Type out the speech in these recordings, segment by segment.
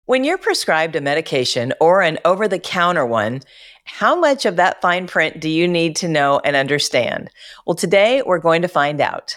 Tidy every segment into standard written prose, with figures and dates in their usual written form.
When you're prescribed a medication or an over-the-counter one, how much of that fine print do you need to know and understand? Well, today we're going to find out.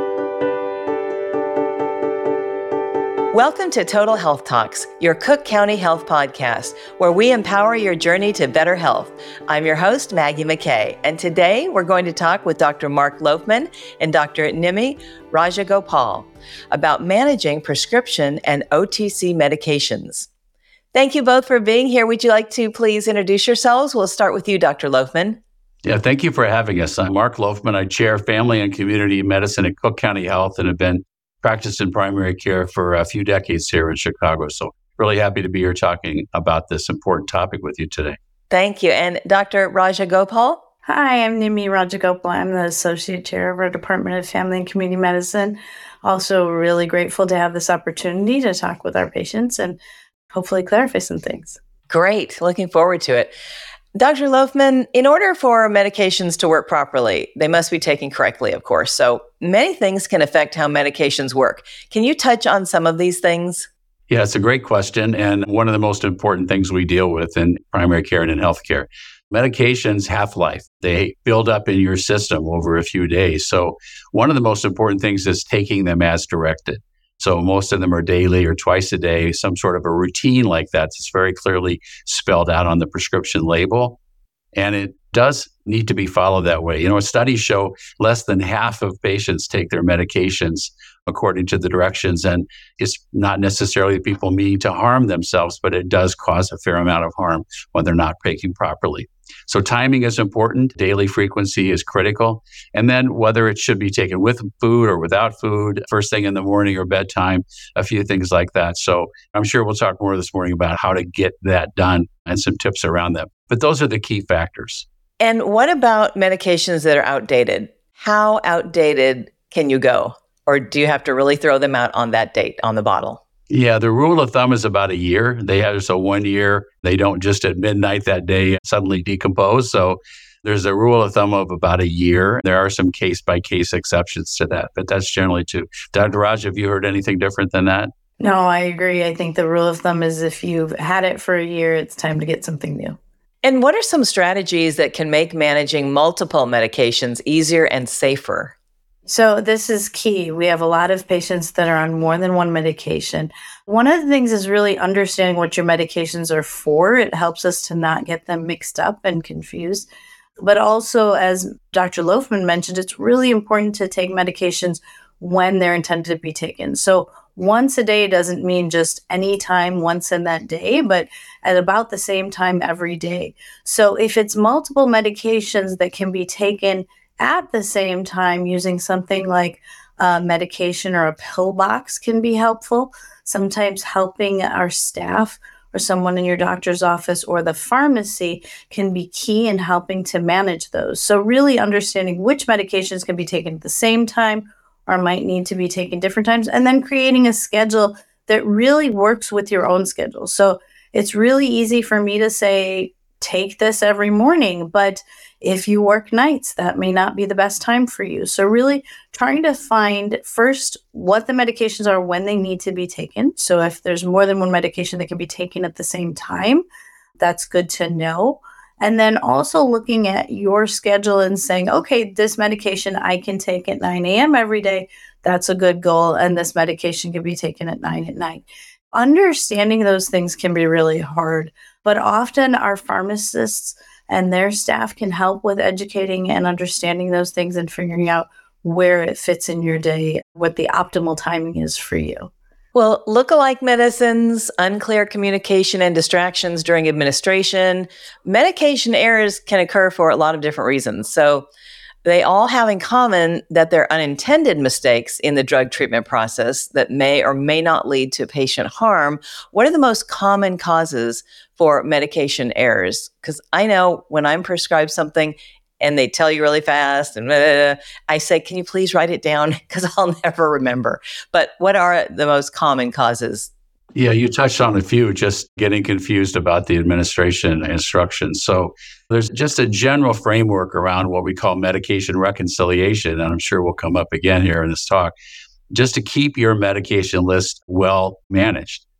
Welcome to Total Health Talks, your Cook County Health podcast, where we empower your journey to better health. I'm your host, Maggie McKay, and today we're going to talk with Dr. Mark Loafman and Dr. Nimmi Rajagopal about managing prescription and OTC medications. Thank you both for being here. Would you like to please introduce yourselves? We'll start with you, Dr. Loafman. Yeah, thank you for having us. I'm Mark Loafman. I chair family and community medicine at Cook County Health and have been practiced in primary care for a few decades here in Chicago. So really happy to be here talking about this important topic with you today. Thank you. And Dr. Rajagopal? Hi, I'm Nimmi Rajagopal. I'm the Associate Chair of our Department of Family and Community Medicine. Also really grateful to have this opportunity to talk with our patients and hopefully clarify some things. Great. Looking forward to it. Dr. Loafman, in order for medications to work properly, they must be taken correctly, of course. So many things can affect how medications work. Can you touch on some of these things? Yeah, it's a great question. And one of the most important things we deal with in primary care and in healthcare. Medications half-life. They build up in your system over a few days. So one of the most important things is taking them as directed. So most of them are daily or twice a day, some sort of a routine like that. It's very clearly spelled out on the prescription label. And it does need to be followed that way. You know, studies show less than half of patients take their medications according to the directions. And it's not necessarily people meaning to harm themselves, but it does cause a fair amount of harm when they're not taking properly. So timing is important. Daily frequency is critical. And then whether it should be taken with food or without food, first thing in the morning or bedtime, a few things like that. So I'm sure we'll talk more this morning about how to get that done and some tips around them. But those are the key factors. And what about medications that are outdated? How outdated can you go? Or do you have to really throw them out on that date on the bottle? Yeah, the rule of thumb is about a year. They have so 1 year. They don't just at midnight that day suddenly decompose. So there's a rule of thumb of about a year. There are some case-by-case exceptions to that, but that's generally true. Dr. Raj, have you heard anything different than that? No, I agree. I think the rule of thumb is if you've had it for a year, it's time to get something new. And what are some strategies that can make managing multiple medications easier and safer? So this is key. We have a lot of patients that are on more than one medication. One of the things is really understanding what your medications are for. It helps us to not get them mixed up and confused. But also, as Dr. Loafman mentioned, it's really important to take medications when they're intended to be taken. So once a day doesn't mean just any time once in that day, but at about the same time every day. So if it's multiple medications that can be taken at the same time, using something like medication or a pill box can be helpful. Sometimes helping our staff or someone in your doctor's office or the pharmacy can be key in helping to manage those. So really understanding which medications can be taken at the same time or might need to be taken different times, and then creating a schedule that really works with your own schedule. So it's really easy for me to say, take this every morning, but if you work nights, that may not be the best time for you. So really trying to find first what the medications are when they need to be taken. So if there's more than one medication that can be taken at the same time, that's good to know. And then also looking at your schedule and saying, okay, this medication I can take at 9 a.m. every day. That's a good goal. And this medication can be taken at 9 at night. Understanding those things can be really hard, but often our pharmacists and their staff can help with educating and understanding those things and figuring out where it fits in your day, what the optimal timing is for you. Well, lookalike medicines, unclear communication and distractions during administration, medication errors can occur for a lot of different reasons. So they all have in common that they're unintended mistakes in the drug treatment process that may or may not lead to patient harm. What are the most common causes for medication errors? Because I know when I'm prescribed something and they tell you really fast and I say, can you please write it down? Because I'll never remember. But what are the most common causes? Yeah, you touched on a few, just getting confused about the administration instructions. So there's just a general framework around what we call medication reconciliation, and I'm sure will come up again here in this talk, just to keep your medication list well managed.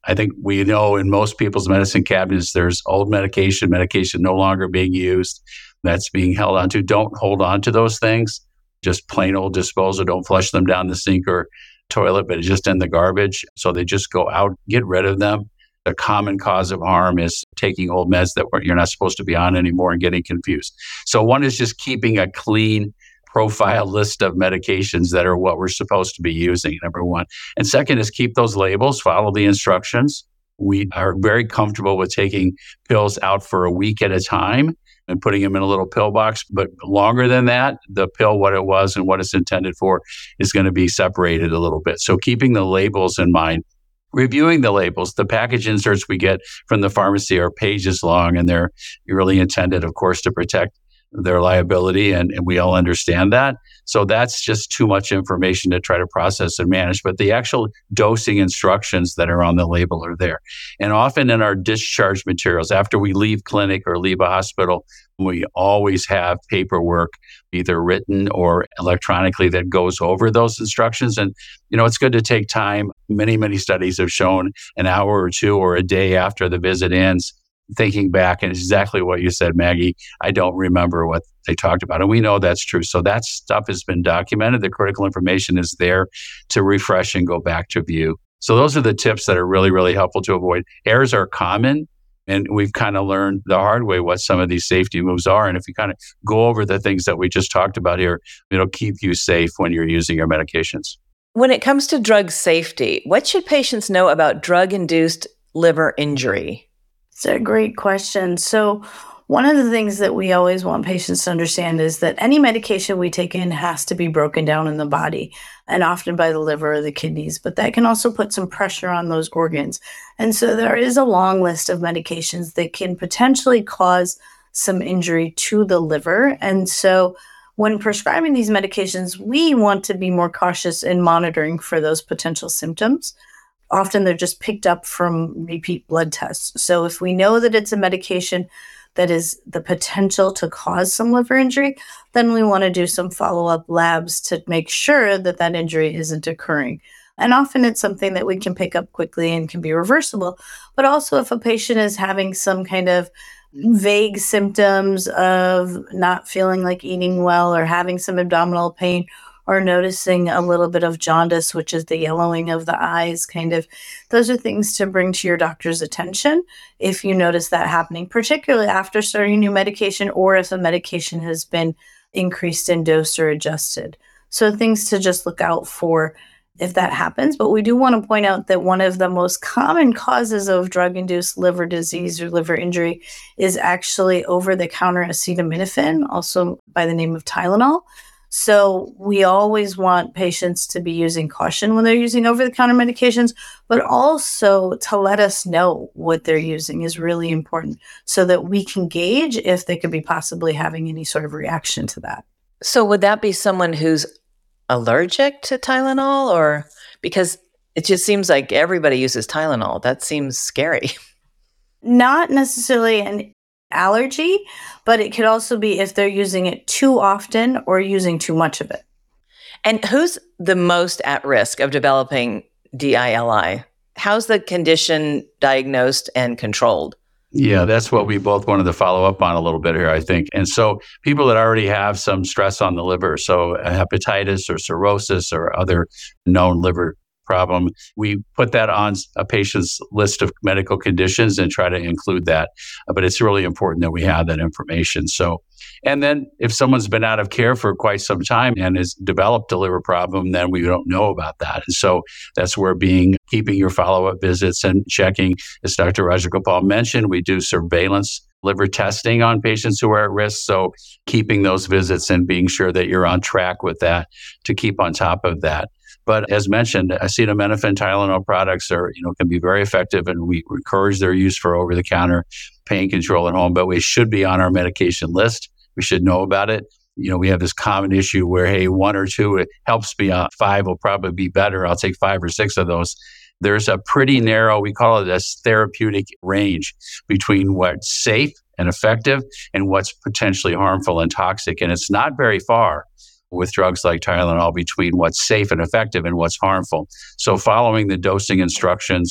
I think we know in most people's medicine cabinets, there's old medication no longer being used, that's being held onto. Don't hold on to those things. Just plain old disposal. Don't flush them down the sink or toilet, but just in the garbage. So they just go out, get rid of them. The common cause of harm is taking old meds that you're not supposed to be on anymore and getting confused. So one is just keeping a clean profile list of medications that are what we're supposed to be using, number one. And second is keep those labels, follow the instructions. We are very comfortable with taking pills out for a week at a time and putting them in a little pill box. But longer than that, the pill, what it was and what it's intended for, is going to be separated a little bit. So keeping the labels in mind, reviewing the labels. The package inserts we get from the pharmacy are pages long, and they're really intended, of course, to protect their liability, and we all understand that. So that's just too much information to try to process and manage. But the actual dosing instructions that are on the label are there. And often in our discharge materials, after we leave clinic or leave a hospital, we always have paperwork, either written or electronically, that goes over those instructions. And, it's good to take time. Many studies have shown an hour or two or a day after the visit ends, thinking back, and exactly what you said, Maggie, I don't remember what they talked about. And we know that's true. So that stuff has been documented. The critical information is there to refresh and go back to view. So those are the tips that are really, really helpful to avoid. Errors are common, and we've kind of learned the hard way what some of these safety moves are. And if you kind of go over the things that we just talked about here, it'll keep you safe when you're using your medications. When it comes to drug safety, what should patients know about drug-induced liver injury? It's a great question. So one of the things that we always want patients to understand is that any medication we take in has to be broken down in the body, and often by the liver or the kidneys, but that can also put some pressure on those organs. And so there is a long list of medications that can potentially cause some injury to the liver. And so when prescribing these medications, we want to be more cautious in monitoring for those potential symptoms. Often they're just picked up from repeat blood tests. So if we know that it's a medication that is the potential to cause some liver injury, then we want to do some follow-up labs to make sure that that injury isn't occurring. And often it's something that we can pick up quickly and can be reversible. But also if a patient is having some kind of vague symptoms of not feeling like eating well or having some abdominal pain, or noticing a little bit of jaundice, which is the yellowing of the eyes, those are things to bring to your doctor's attention if you notice that happening, particularly after starting new medication or if a medication has been increased in dose or adjusted. So things to just look out for if that happens. But we do want to point out that one of the most common causes of drug-induced liver disease or liver injury is actually over-the-counter acetaminophen, also by the name of Tylenol. So we always want patients to be using caution when they're using over-the-counter medications, but also to let us know what they're using is really important so that we can gauge if they could be possibly having any sort of reaction to that. So would that be someone who's allergic to Tylenol, or because it just seems like everybody uses Tylenol? That seems scary. Not necessarily an allergy, but it could also be if they're using it too often or using too much of it. And who's the most at risk of developing DILI? How's the condition diagnosed and controlled? Yeah, that's what we both wanted to follow up on a little bit here, I think. And so people that already have some stress on the liver, so hepatitis or cirrhosis or other known liver problem, we put that on a patient's list of medical conditions and try to include that. But it's really important that we have that information. So, and then if someone's been out of care for quite some time and has developed a liver problem, then we don't know about that. And so that's where keeping your follow-up visits and checking, as Dr. Rajagopal mentioned, we do surveillance liver testing on patients who are at risk. So keeping those visits and being sure that you're on track with that to keep on top of that. But as mentioned, acetaminophen, Tylenol products can be very effective, and we encourage their use for over-the-counter pain control at home. But we should be on our medication list. We should know about it. We have this common issue where, hey, 1 or 2, it helps me out. 5 will probably be better. I'll take 5 or 6 of those. There's a pretty narrow, we call it a therapeutic range between what's safe and effective and what's potentially harmful and toxic. And it's not very far with drugs like Tylenol between what's safe and effective and what's harmful. So following the dosing instructions,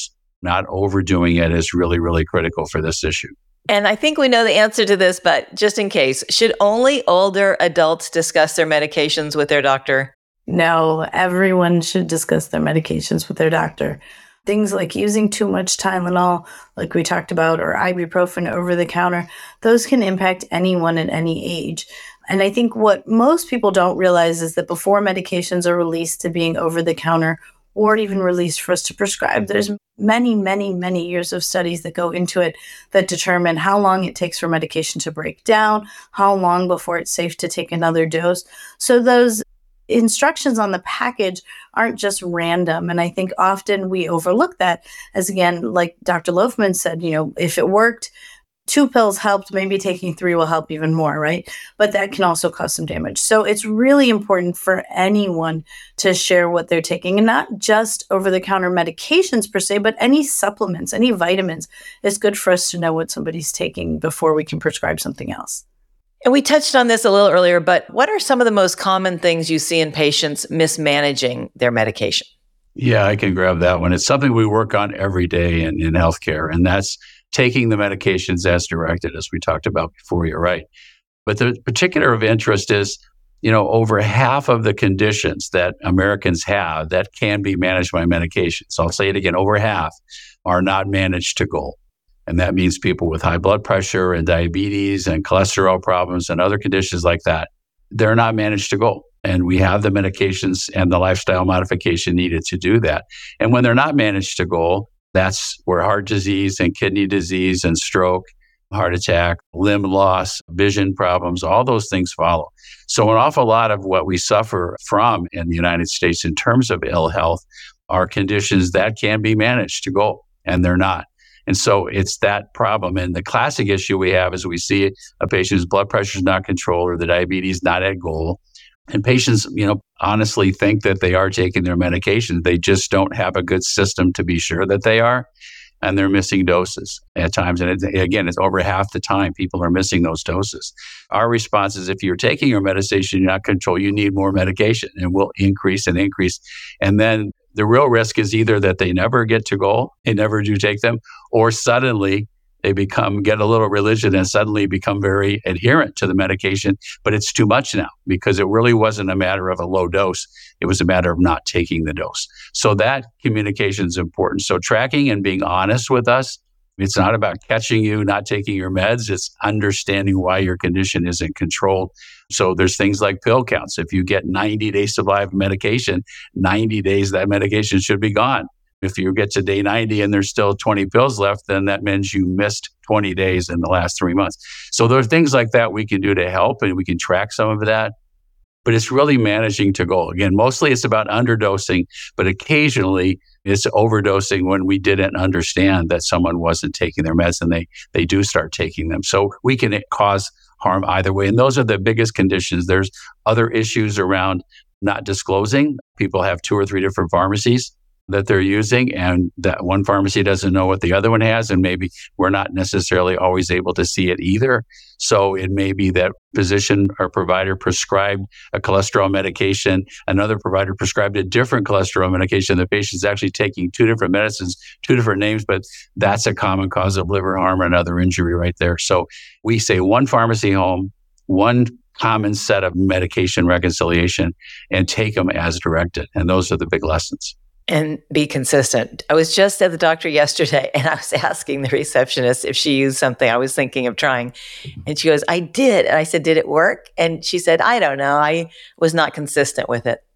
Not overdoing it is really, really critical for this issue. And I think we know the answer to this, but just in case, should only older adults discuss their medications with their doctor? No, everyone should discuss their medications with their doctor. Things like using too much Tylenol, like we talked about, or ibuprofen over the counter, those can impact anyone at any age. And I think what most people don't realize is that before medications are released to being over the counter or even released for us to prescribe, there's many, many, many years of studies that go into it that determine how long it takes for medication to break down, how long before it's safe to take another dose. So those instructions on the package aren't just random. And I think often we overlook that as, again, like Dr. Loafman said, if it worked, 2 pills helped, maybe taking 3 will help even more, right? But that can also cause some damage. So it's really important for anyone to share what they're taking, and not just over-the-counter medications per se, but any supplements, any vitamins. It's good for us to know what somebody's taking before we can prescribe something else. And we touched on this a little earlier, but what are some of the most common things you see in patients mismanaging their medication? Yeah, I can grab that one. It's something we work on every day in healthcare, and that's taking the medications as directed, as we talked about before. You're right. But the particular of interest is, over half of the conditions that Americans have that can be managed by medication. So I'll say it again, over half are not managed to goal. And that means people with high blood pressure and diabetes and cholesterol problems and other conditions like that, they're not managed to goal. And we have the medications and the lifestyle modification needed to do that. And when they're not managed to goal, that's where heart disease and kidney disease and stroke, heart attack, limb loss, vision problems, all those things follow. So an awful lot of what we suffer from in the United States in terms of ill health are conditions that can be managed to goal, and they're not. And so it's that problem. And the classic issue we have is we see a patient's blood pressure is not controlled or the diabetes not at goal. And patients, honestly think that they are taking their medication. They just don't have a good system to be sure that they are. And they're missing doses at times. And it's over half the time people are missing those doses. Our response is if you're taking your medication, you're not controlled, you need more medication, and we'll increase and increase. And then the real risk is either that they never get to goal, they never do take them, or suddenly they get a little religion and suddenly become very adherent to the medication, but it's too much now because it really wasn't a matter of a low dose. It was a matter of not taking the dose. So that communication is important. So tracking and being honest with us, it's not about catching you not taking your meds. It's understanding why your condition isn't controlled. So there's things like pill counts. If you get 90 days supply of medication, 90 days that medication should be gone. If you get to day 90 and there's still 20 pills left, then that means you missed 20 days in the last 3 months. So there are things like that we can do to help, and we can track some of that. But it's really managing to goal. Again, mostly it's about underdosing, but occasionally it's overdosing when we didn't understand that someone wasn't taking their meds and they do start taking them. So we can cause harm either way. And those are the biggest conditions. There's other issues around not disclosing. People have 2 or 3 different pharmacies that they're using, and that one pharmacy doesn't know what the other one has, and maybe we're not necessarily always able to see it either. So it may be that physician or provider prescribed a cholesterol medication, another provider prescribed a different cholesterol medication. The patient's actually taking 2 different medicines, 2 different names, but that's a common cause of liver harm or another injury right there. So we say one pharmacy home, one common set of medication reconciliation, and take them as directed. And those are the big lessons. And be consistent. I was just at the doctor yesterday and I was asking the receptionist if she used something I was thinking of trying. And she goes, I did. And I said, did it work? And she said, I don't know. I was not consistent with it.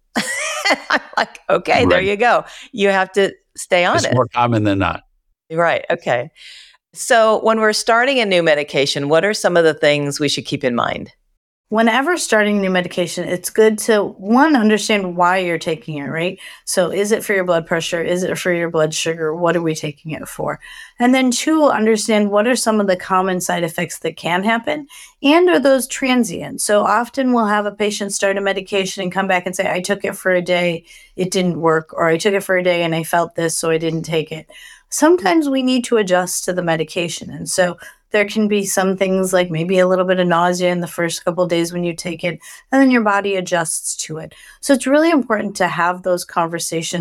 I'm like, okay, right. There you go. You have to stay on it. It's more common than not. Right. Okay. So when we're starting a new medication, what are some of the things we should keep in mind? Whenever starting new medication, it's good to, one, understand why you're taking it, right? So is it for your blood pressure? Is it for your blood sugar? What are we taking it for? And then 2, understand what are some of the common side effects that can happen, and are those transient? So often we'll have a patient start a medication and come back and say, I took it for a day, it didn't work, or I took it for a day and I felt this, so I didn't take it. Sometimes we need to adjust to the medication. And so there can be some things like maybe a little bit of nausea in the first couple of days when you take it, and then your body adjusts to it. So it's really important to have those conversations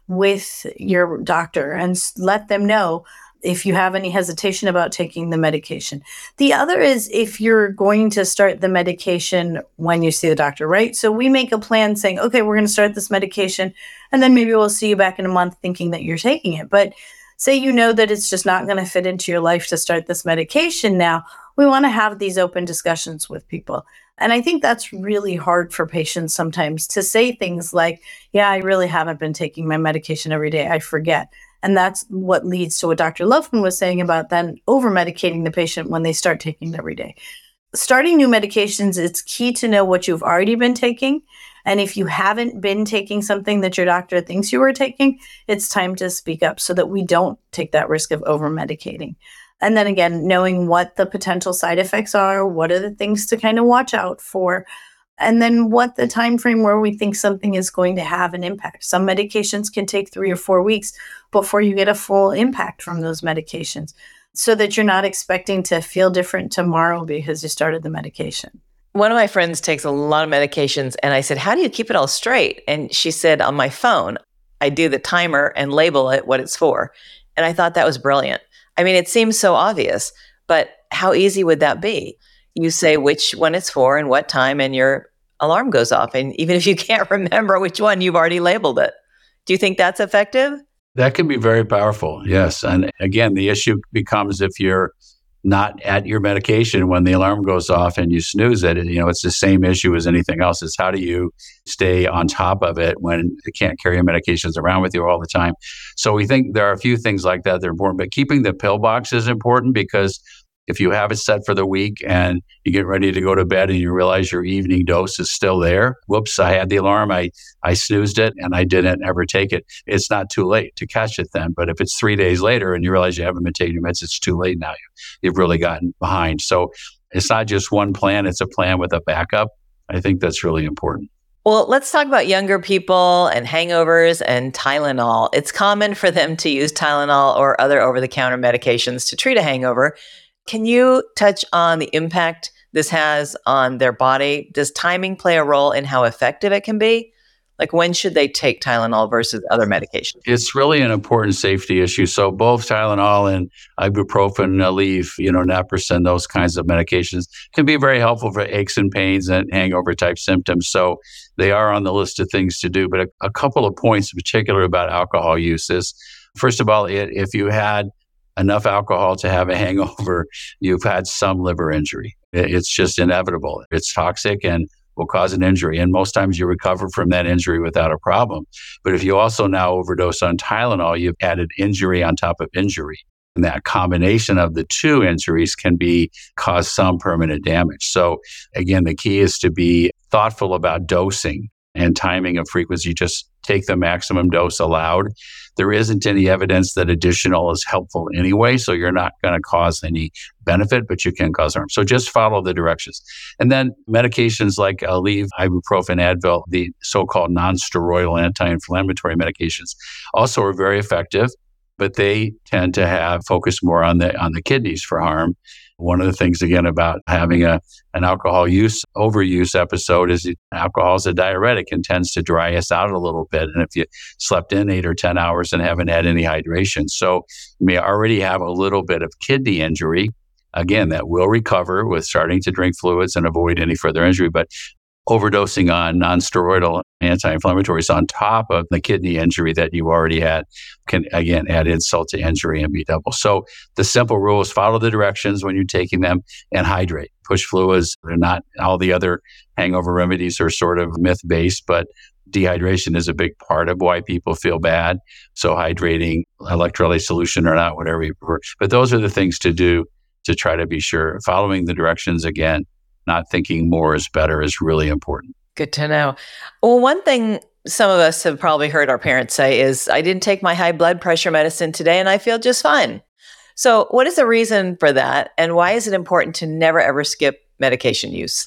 with your doctor and let them know if you have any hesitation about taking the medication. The other is if you're going to start the medication when you see the doctor, right? So we make a plan saying, okay, we're going to start this medication, and then maybe we'll see you back in a month thinking that you're taking it. But say you know that it's just not going to fit into your life to start this medication now, we want to have these open discussions with people. And I think that's really hard for patients sometimes to say things like, yeah, I really haven't been taking my medication every day. I forget. And that's what leads to what Dr. Loveman was saying about then over-medicating the patient when they start taking it every day. Starting new medications, it's key to know what you've already been taking. And if you haven't been taking something that your doctor thinks you were taking, it's time to speak up so that we don't take that risk of over-medicating. And then again, knowing what the potential side effects are, what are the things to kind of watch out for, and then what the time frame where we think something is going to have an impact. Some medications can take 3 or 4 weeks before you get a full impact from those medications, so that you're not expecting to feel different tomorrow because you started the medication. One of my friends takes a lot of medications, and I said, how do you keep it all straight? And she said, on my phone, I do the timer and label it what it's for. And I thought that was brilliant. I mean, it seems so obvious, but how easy would that be? You say which one it's for and what time, and your alarm goes off. And even if you can't remember which one, you've already labeled it. Do you think that's effective? That can be very powerful, yes. And again, the issue becomes if you're not at your medication when the alarm goes off and you snooze it, it's the same issue as anything else. Is how do you stay on top of it when you can't carry your medications around with you all the time? So we think there are a few things like that that are important, but keeping the pill box is important because if you have it set for the week and you get ready to go to bed and you realize your evening dose is still there, whoops, I had the alarm, I snoozed it and I didn't ever take it. It's not too late to catch it then. But if it's 3 days later and you realize you haven't been taking your meds, it's too late now. You've really gotten behind. So it's not just one plan, it's a plan with a backup. I think that's really important. Well, let's talk about younger people and hangovers and Tylenol. It's common for them to use Tylenol or other over-the-counter medications to treat a hangover. Can you touch on the impact this has on their body? Does timing play a role in how effective it can be? Like when should they take Tylenol versus other medications? It's really an important safety issue. So both Tylenol and ibuprofen, Aleve, naproxen, those kinds of medications can be very helpful for aches and pains and hangover type symptoms. So they are on the list of things to do. But a couple of points in particular about alcohol use is, first of all, if you had enough alcohol to have a hangover, you've had some liver injury. It's just inevitable. It's toxic and will cause an injury. And most times you recover from that injury without a problem. But if you also now overdose on Tylenol, you've added injury on top of injury. And that combination of the two injuries can cause some permanent damage. So again, the key is to be thoughtful about dosing and timing of frequency. Just take the maximum dose allowed. There isn't any evidence that additional is helpful anyway, so you're not going to cause any benefit, but you can cause harm. So just follow the directions. And then medications like Aleve, ibuprofen, Advil, the so-called non-steroidal anti-inflammatory medications also are very effective, but they tend to focus more on the kidneys for harm. One of the things, again, about having an alcohol overuse episode is alcohol is a diuretic and tends to dry us out a little bit. And if you slept in 8 or 10 hours and haven't had any hydration, so you may already have a little bit of kidney injury. Again, that will recover with starting to drink fluids and avoid any further injury. But overdosing on non-steroidal anti-inflammatories on top of the kidney injury that you already had can, again, add insult to injury and be double. So the simple rule is follow the directions when you're taking them and hydrate. Push fluids. They're not all the other hangover remedies are sort of myth-based, but dehydration is a big part of why people feel bad. So hydrating, electrolyte solution or not, whatever you prefer. But those are the things to do to try to be sure. Following the directions, again, not thinking more is better is really important. Good to know. Well, one thing some of us have probably heard our parents say is, I didn't take my high blood pressure medicine today and I feel just fine. So what is the reason for that? And why is it important to never, ever skip medication use?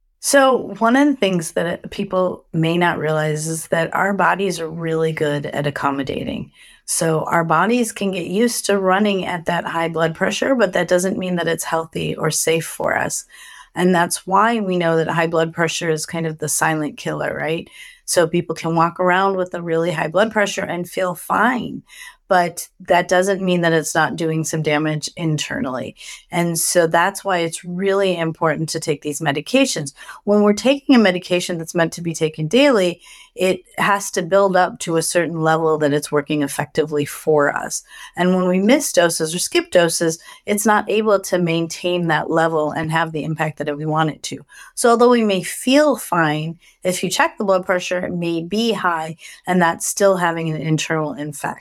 So one of the things that people may not realize is that our bodies are really good at accommodating. So our bodies can get used to running at that high blood pressure, but that doesn't mean that it's healthy or safe for us. And that's why we know that high blood pressure is kind of the silent killer, right? So people can walk around with a really high blood pressure and feel fine. But that doesn't mean that it's not doing some damage internally. And so that's why it's really important to take these medications. When we're taking a medication that's meant to be taken daily, it has to build up to a certain level that it's working effectively for us. And when we miss doses or skip doses, it's not able to maintain that level and have the impact that we want it to. So although we may feel fine, if you check the blood pressure, it may be high, and that's still having an internal effect.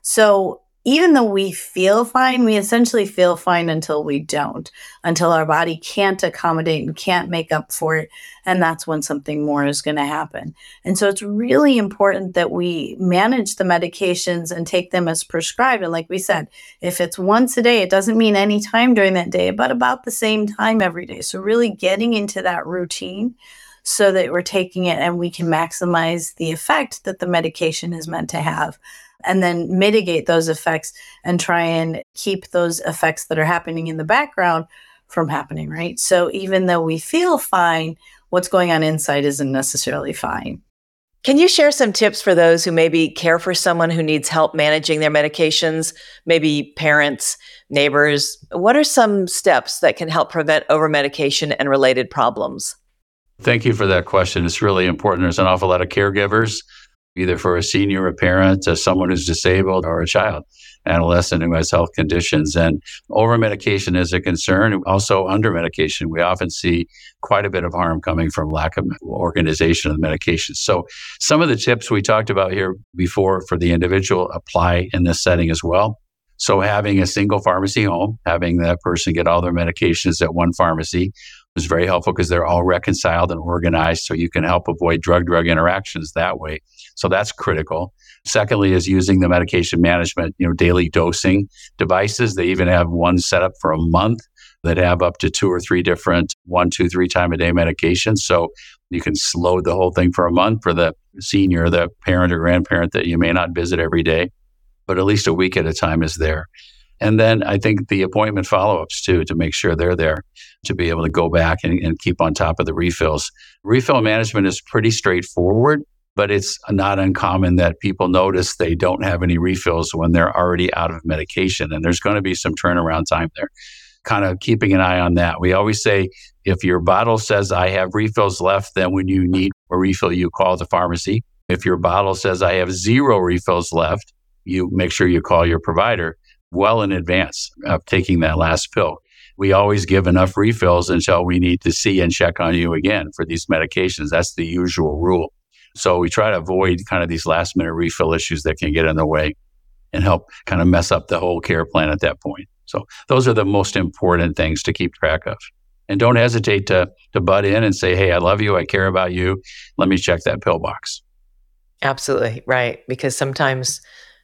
So even though we feel fine, we essentially feel fine until we don't, until our body can't accommodate and can't make up for it. And that's when something more is going to happen. And so it's really important that we manage the medications and take them as prescribed. And like we said, if it's once a day, it doesn't mean any time during that day, but about the same time every day. So really getting into that routine so that we're taking it and we can maximize the effect that the medication is meant to have, and then mitigate those effects and try and keep those effects that are happening in the background from happening, right? So even though we feel fine, what's going on inside isn't necessarily fine. Can you share some tips for those who maybe care for someone who needs help managing their medications, maybe parents, neighbors? What are some steps that can help prevent overmedication and related problems? Thank you for that question. It's really important. There's an awful lot of caregivers, either for a senior, a parent, someone who's disabled, or a child, adolescent who has health conditions. And over-medication is a concern. Also, under-medication, we often see quite a bit of harm coming from lack of organization of the medications. So some of the tips we talked about here before for the individual apply in this setting as well. So having a single pharmacy home, having that person get all their medications at one pharmacy is very helpful because they're all reconciled and organized, so you can help avoid drug-drug interactions that way. So that's critical. Secondly is using the medication management, daily dosing devices. They even have one set up for a month that have up to 2 or 3 different 1, 2, 3 time a day medications. So you can load the whole thing for a month for the senior, the parent or grandparent that you may not visit every day, but at least a week at a time is there. And then I think the appointment follow-ups too, to make sure they're there to be able to go back and keep on top of the refills. Refill management is pretty straightforward, but it's not uncommon that people notice they don't have any refills when they're already out of medication. And there's going to be some turnaround time there. Kind of keeping an eye on that. We always say, if your bottle says I have refills left, then when you need a refill, you call the pharmacy. If your bottle says I have 0 refills left, you make sure you call your provider well in advance of taking that last pill. We always give enough refills until we need to see and check on you again for these medications. That's the usual rule. So we try to avoid kind of these last minute refill issues that can get in the way and help kind of mess up the whole care plan at that point. So those are the most important things to keep track of. And don't hesitate to butt in and say, hey, I love you. I care about you. Let me check that pill box. Absolutely. Right. Because sometimes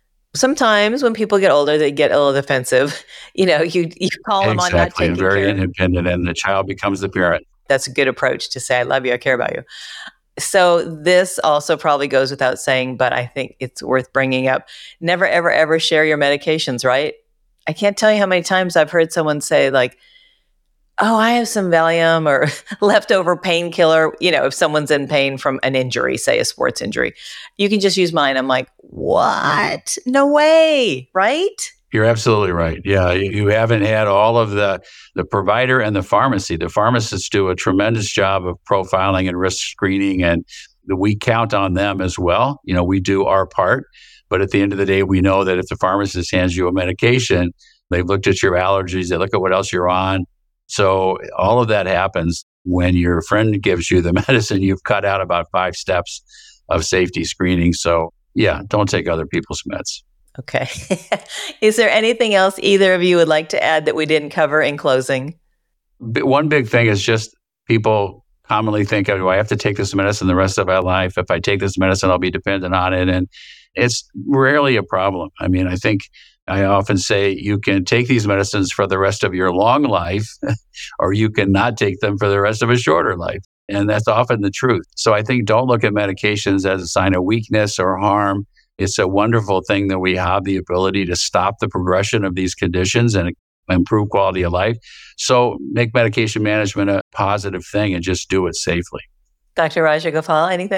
when people get older, they get a little defensive. You call them on not taking very care. Independent, and the child becomes the parent. That's a good approach to say, I love you, I care about you. So this also probably goes without saying, but I think it's worth bringing up. Never, ever, ever share your medications, right? I can't tell you how many times I've heard someone say like, oh, I have some Valium or leftover painkiller. If someone's in pain from an injury, say a sports injury, you can just use mine. I'm like, what? No way, right? You're absolutely right. Yeah, you haven't had all of the provider and the pharmacy. The pharmacists do a tremendous job of profiling and risk screening, and we count on them as well. We do our part. But at the end of the day, we know that if the pharmacist hands you a medication, they've looked at your allergies, they look at what else you're on. So all of that happens when your friend gives you the medicine. You've cut out about 5 steps of safety screening. So yeah, don't take other people's meds. Okay. Is there anything else either of you would like to add that we didn't cover in closing? One big thing is just people commonly think, oh, I have to take this medicine the rest of my life. If I take this medicine, I'll be dependent on it. And it's rarely a problem. I mean, I think I often say you can take these medicines for the rest of your long life, or you can not take them for the rest of a shorter life. And that's often the truth. So I think don't look at medications as a sign of weakness or harm. It's a wonderful thing that we have the ability to stop the progression of these conditions and improve quality of life. So make medication management a positive thing and just do it safely. Dr. Rajagopal, anything else?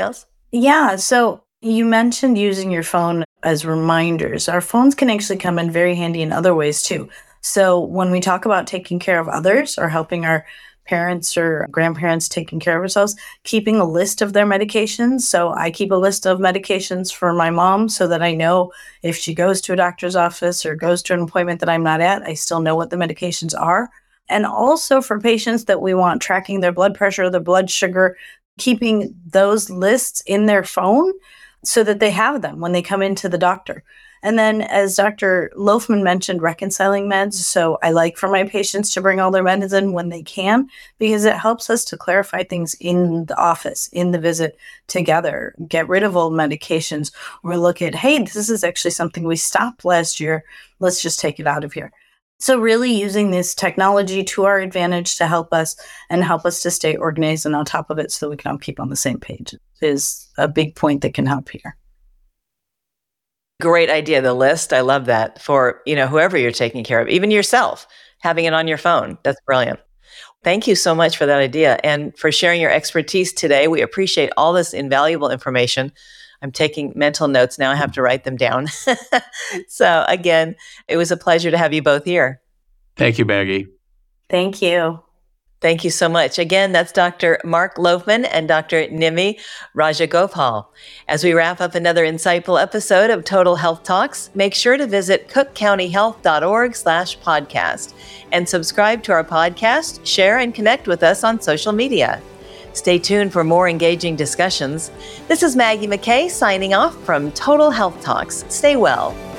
Yeah. So you mentioned using your phone as reminders. Our phones can actually come in very handy in other ways too. So when we talk about taking care of others or helping our parents or grandparents taking care of ourselves, keeping a list of their medications. So I keep a list of medications for my mom so that I know if she goes to a doctor's office or goes to an appointment that I'm not at, I still know what the medications are. And also for patients that we want tracking their blood pressure, their blood sugar, keeping those lists in their phone so that they have them when they come into the doctor. And then, as Dr. Loafman mentioned, reconciling meds. So I like for my patients to bring all their medicine when they can, because it helps us to clarify things in the office, in the visit together, get rid of old medications, or look at, hey, this is actually something we stopped last year. Let's just take it out of here. So really using this technology to our advantage to help us and help us to stay organized and on top of it so that we can all keep on the same page is a big point that can help here. Great idea. The list. I love that for, whoever you're taking care of, even yourself, having it on your phone. That's brilliant. Thank you so much for that idea and for sharing your expertise today. We appreciate all this invaluable information. I'm taking mental notes now. I have to write them down. So again, it was a pleasure to have you both here. Thank you, Maggie. Thank you. Thank you so much. Again, that's Dr. Mark Loafman and Dr. Nimi Rajagopal. As we wrap up another insightful episode of Total Health Talks, make sure to visit cookcountyhealth.org/podcast and subscribe to our podcast, share, and connect with us on social media. Stay tuned for more engaging discussions. This is Maggie McKay signing off from Total Health Talks. Stay well.